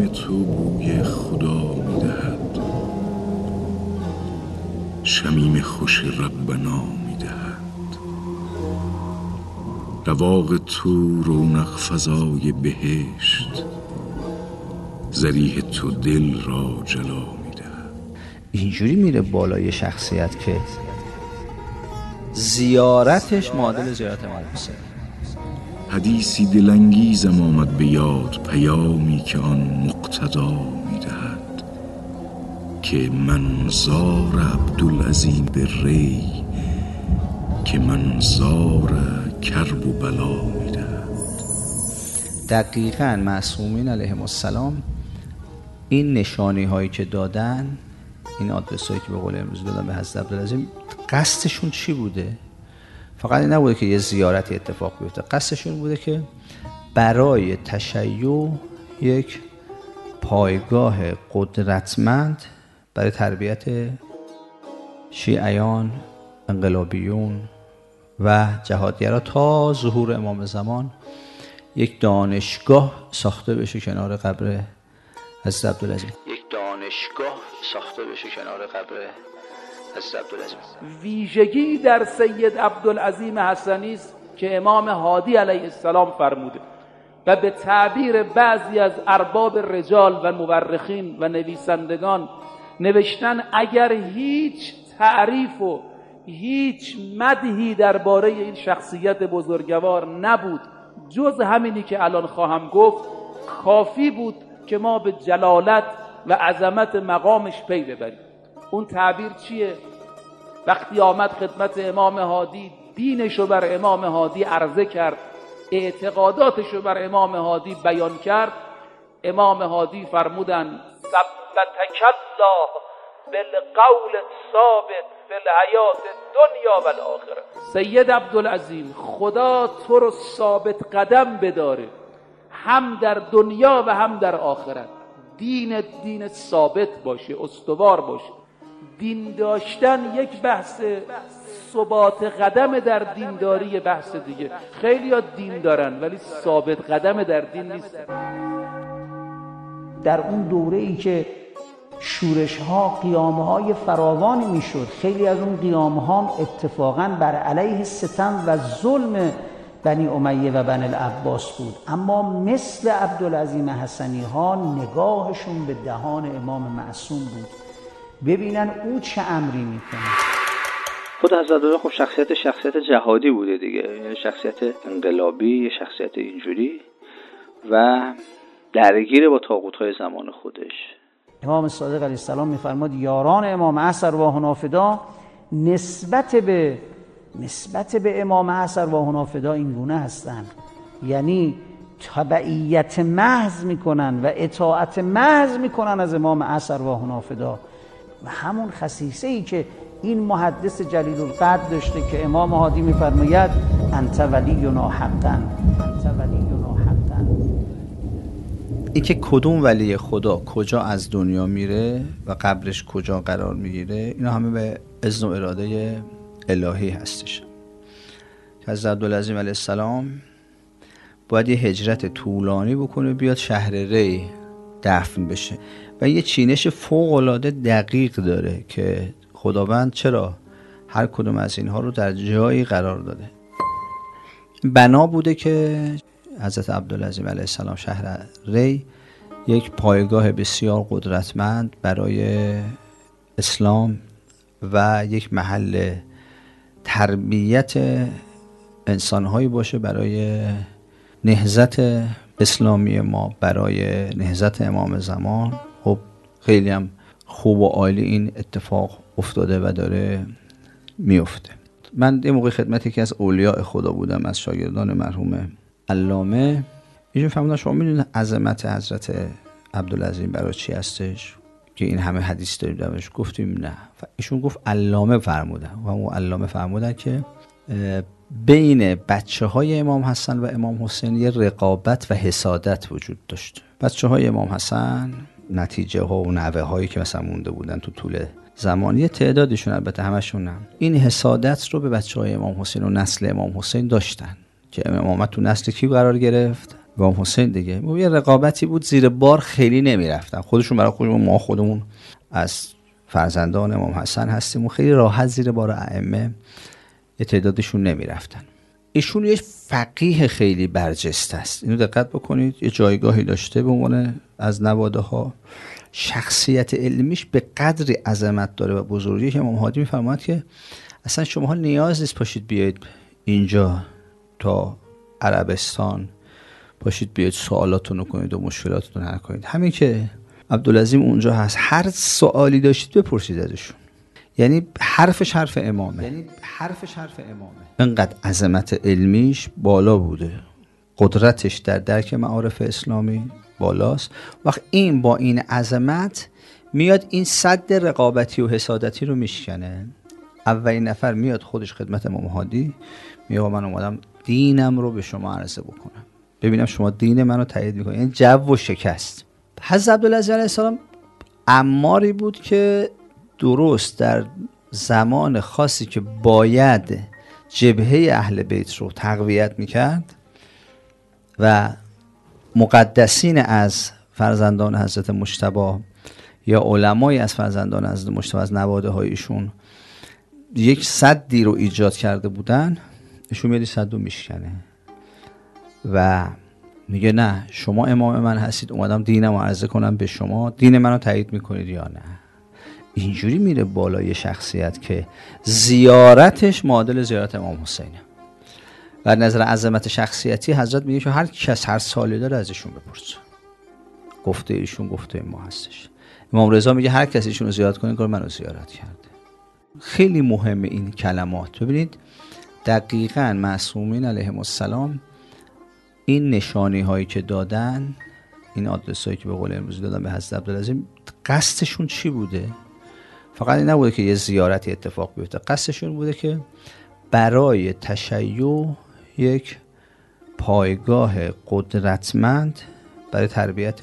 تو بوی خدا می‌دهد، شمیم خوش ربنا می‌دهد. رواق تو رونق فضای بهشت، ذریح تو دل را جلا می‌دهد. اینجوری میره بالای شخصیت که زیارتش معادل زیارت امام حسین. حدیثی دلانگیزم آمد به یاد، پیامی که آن مقتدا می‌دهد که منظار عبدالعظیم ری، که منظار کرب و بلا می‌دهد. دقیقاً معصومین علیهم السلام این نشانی هایی که دادن، این آدرس هایی که به قول امروز دادن به حضرت عبدالعظیم، قصدشون چی بوده؟ فقط این نبوده که یه زیارتی اتفاق بیفته، قصدشون بوده که برای تشیع یک پایگاه قدرتمند برای تربیت شیعیان، انقلابیون و جهادگرا تا ظهور امام زمان یک دانشگاه ساخته بشه کنار قبر حضرت عبدالعظیم. ویژگی در سید عبدالعظیم حسنی است که امام هادی علیه السلام فرموده و به تعبیر بعضی از ارباب رجال و مورخین و نویسندگان نوشتن اگر هیچ تعریف و هیچ مدحی درباره این شخصیت بزرگوار نبود جز همینی که الان خواهم گفت، کافی بود که ما به جلالت و عظمت مقامش پی ببریم. اون تعبیر چیه؟ وقتی آمد خدمت امام هادی، دینشو بر امام هادی عرضه کرد، اعتقاداتشو بر امام هادی بیان کرد، امام هادی فرمودن ثبتک الله بالقول الثابت فی الحیات الدنیا و الاخره. سید عبدالعظیم، خدا تو رو ثابت قدم بداره، هم در دنیا و هم در آخرت. دین ثابت باشه، استوار باشه. دین داشتن یک بحث، ثبات قدم در دینداری بحث دیگه. خیلی ها دین دارن ولی ثابت قدم در دین نیستن. در اون دوره ای که شورش ها، قیامه های فراوانی میشد، خیلی از اون قیامه ها اتفاقا بر علیه ستم و ظلم بنی امیه و بنی العباس بود، اما مثل عبدالعظیم حسنی ها نگاهشون به دهان امام معصوم بود، ببینن او چه امری میکنه. خود حضرت الله خب شخصیت جهادی بوده دیگه، یعنی شخصیت انقلابی، شخصیت اینجوری و درگیر با طاغوت‌های زمان خودش. امام صادق علیه السلام میفرماد یاران امام عصر و هنافدا نسبت به امام عصر و هنافدا این گونه هستند، یعنی تبعیت محض میکنن و اطاعت محض میکنن از امام عصر و هنافدا. و همون خصیصه ای که این محدث جلیل القدر داشته که امام هادی میفرماید انت ولینا حقا، انت ولینا حقا. این که کدوم ولی خدا کجا از دنیا میره و قبرش کجا قرار میگیره، اینا همه به اذن و اراده الهی هستش. که حضرت عبدالعظیم علیه السلام باید یه هجرت طولانی بکنه بیاد شهر ری دفن بشه و یه چینش فوق‌العاده دقیق داره که خداوند چرا هر کدوم از اینها رو در جایی قرار داده. بنا بوده که حضرت عبدالعظیم علیه السلام شهر ری یک پایگاه بسیار قدرتمند برای اسلام و یک محل تربیت انسانهایی باشه برای نهضت اسلامی ما، برای نهضت امام زمان. خب خیلی هم خوب و عالی این اتفاق افتاده و داره میفته. من یه موقع خدمت یکی از اولیاء خدا بودم، از شاگردان مرحوم علامه. ایشون فرمودن شما میدونید عظمت حضرت عبدالعظیم برای چی هستش که این همه حدیث داریم درش؟ گفتیم نه. ایشون گفت علامه فرمودن و اون علامه فرمودن که بین بچه های امام حسن و امام حسین یه رقابت و حسادت وجود داشت. بچه های امام حسن، نتیجه ها و نوه هایی که مثلا مونده بودن تو طول زمان، یه تعدادشون، البته همشون نه، این حسادت رو به بچه های امام حسین و نسل امام حسین داشتن که امامت تو نسل کی قرار گرفت؟ امام حسین دیگه یه رقابتی بود، زیر بار خیلی نمیرفتن، خودشون برای خودمون، ما خودمون از فرزندان امام حسن هستیم و خیلی راحت زیر بار ائمه یه تعدادشون نمیرفتن. ایشون یه فقیه خیلی برجسته است، اینو دقت بکنید، یه جایگاهی داشته به عنوان از نواده ها. شخصیت علمیش به قدری عظمت داره و بزرگی که امام هادی میفرماید که اصلا شماها نیاز نیست پاشید بیاید اینجا تا عربستان، پاشید بیاید سوالاتون رو کنید و مشکلاتتون حل کنید، همین که عبدالعظیم اونجا هست، هر سوالی داشتید بپرسید ازشون. یعنی حرفش حرف امامه. اینقدر عظمت علمیش بالا بوده، قدرتش در درک معارف اسلامی بالاست. وقت این با این عظمت میاد این سد رقابتی و حسادتی رو میشکنه. اولین نفر میاد خودش خدمت امام هادی، میگه من اومدم دینم رو به شما عرضه بکنم، ببینم شما دین منو تایید میکنید. یعنی جو و شکست. حضرت عبدالعزیز علیه السلام عماری بود که درست در زمان خاصی که باید جبهه اهل بیت رو تقویت میکرد و مقدسین از فرزندان حضرت مجتبی یا علمای از فرزندان حضرت مجتبی از نواده هایشون یک سدی رو ایجاد کرده بودن، ایشون میاد سد رو میشکنه و میگه نه شما امام من هستید، اومدم دینم رو عرضه کنم به شما، دین منو تایید میکنید یا نه. اینجوری میره بالای شخصیت که زیارتش معادل زیارت امام حسینه. و نظر عظمت شخصیتی حضرت میگه که هر کس هر سالی داره ازشون بپرسه، گفته ایشون گفته ما هستش. امام رضا میگه هر کسی ایشون رو زیارت کنه کار منو زیارت کرده. خیلی مهمه این کلمات. ببینید دقیقاً معصومین علیهم السلام این نشانی هایی که دادن، این آدرس هایی که به قول امروزی دادن به حضرت عبدالعزیز، قصدشون چی بوده؟ فقط این نبوده که یه زیارتی اتفاق بیفته، قصدشون بوده که برای تشیع یک پایگاه قدرتمند برای تربیت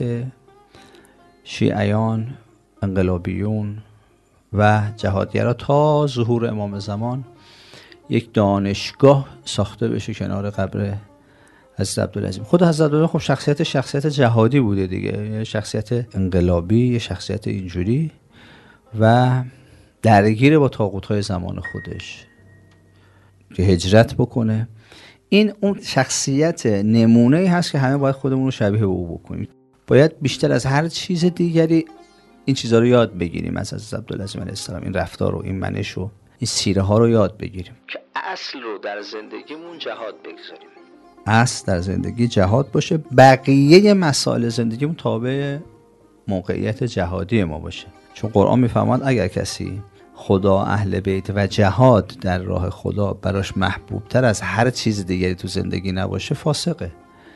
شیعیان، انقلابیون و جهادگرا تا ظهور امام زمان یک دانشگاه ساخته بشه کنار قبر حضرت عبدالعزیز. خود حضرت عبدالعزیز خب شخصیت جهادی بوده دیگه، شخصیت انقلابی، شخصیت اینجوری و درگیر با طاغوت‌های زمان خودش که هجرت بکنه. این اون شخصیت نمونه‌ای هست که همه باید خودمون رو شبیه به او بکنیم. باید بیشتر از هر چیز دیگری این چیزها رو یاد بگیریم از حضرت عبدالعزیز علیه السلام، این رفتار رو، این منش و این سیره ها رو یاد بگیریم که اصل رو در زندگیمون جهاد بگذاریم، اصل در زندگی جهاد باشه، بقیه مسائل زندگیمون تابع موقعیت جهادی ما باشه. چون قرآن میفرماد اگر کسی خدا، اهل بیت و جهاد در راه خدا براش محبوب تر از هر چیز دیگری تو زندگی نباشه فاسقه.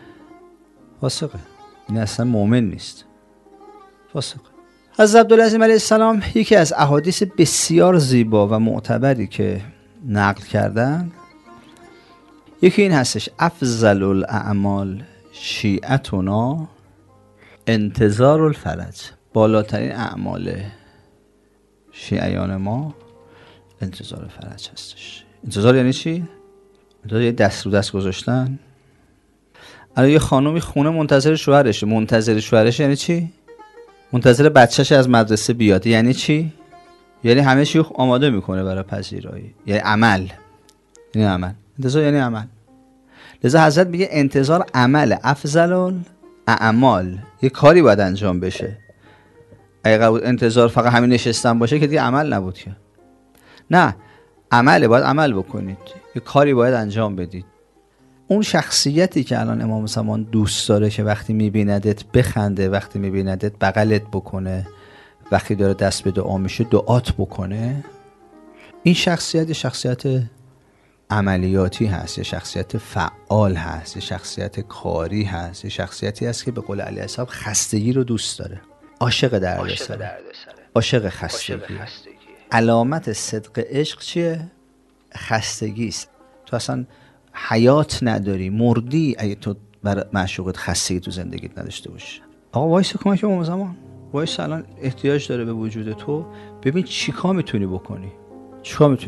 این اصلا مؤمن نیست، فاسقه. حضرت عبدالعزیز علیه السلام یکی از احادیث بسیار زیبا و معتبری که نقل کردن، یکی این هستش: افضل الاعمال شیعتنا انتظار الفرج. بالاترین اعمال شیعیان ما انتظار فرج هستش. انتظار یعنی چی؟ انتظار یه دست رو دست گذاشتن. الان یه خانومی خونه منتظر شوهرشه. منتظر شوهرشه یعنی چی؟ منتظر بچه‌ش از مدرسه بیاد. یعنی چی؟ یعنی همه چی آماده میکنه برای پذیرایی. یعنی عمل. انتظار یعنی عمل. لذا حضرت میگه انتظار عمل، افضل الاعمال، یه کاری باید انجام بشه. اگه انتظار فقط همین نشستن باشه که دیگه عمل نبود که. نه، عمله، باید عمل بکنید، یه کاری باید انجام بدید. اون شخصیتی که الان امام زمان دوست داره که وقتی میبیندت بخنده، وقتی میبیندت بغلت بکنه، وقتی داره دست به دعا میشه دعات بکنه، این شخصیت عملیاتی هست، یه شخصیت فعال هست، یه شخصیت کاری هست، یه شخصیتی هست که به قول علی السلام خستگی رو دوست داره، عاشق دردسر، عاشق خستگی. علامت صدق عشق چیه؟ خستگی است. تو اصلا حیات نداری، مردی اگه تو بر معشوقت خستگی تو زندگیت نداشته باشی. آقا وایس کمک امام زمان، وایس الان احتیاج داره به وجود تو، ببین چیکار میتونی بکنی.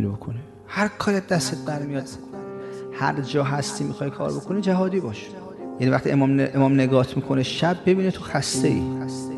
هر کاری دستت برمیاد، هر جا هستی میخوای کار بکنی، جهادی باش. یعنی وقتی امام نگات میکنه شب ببینه تو خسته ای،